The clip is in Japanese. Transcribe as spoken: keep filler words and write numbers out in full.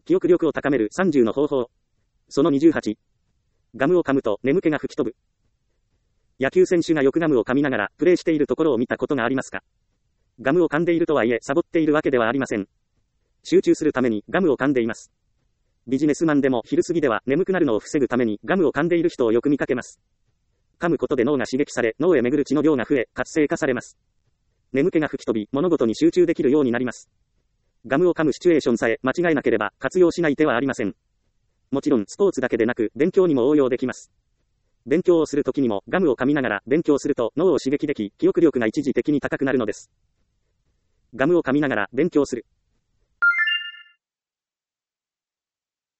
記憶力を高めるさんじゅうの方法。そのにじゅうはち。ガムを噛むと眠気が吹き飛ぶ。野球選手がよくガムを噛みながらプレーしているところを見たことがありますか？ガムを噛んでいるとはいえサボっているわけではありません。集中するためにガムを噛んでいます。ビジネスマンでも昼過ぎでは眠くなるのを防ぐためにガムを噛んでいる人をよく見かけます。噛むことで脳が刺激され、脳へ巡る血の量が増え、活性化されます。眠気が吹き飛び、物事に集中できるようになります。ガムを噛むシチュエーションさえ間違えなければ活用しない手はありません。もちろんスポーツだけでなく勉強にも応用できます。勉強をするときにもガムを噛みながら勉強すると脳を刺激でき、記憶力が一時的に高くなるのです。ガムを噛みながら勉強する。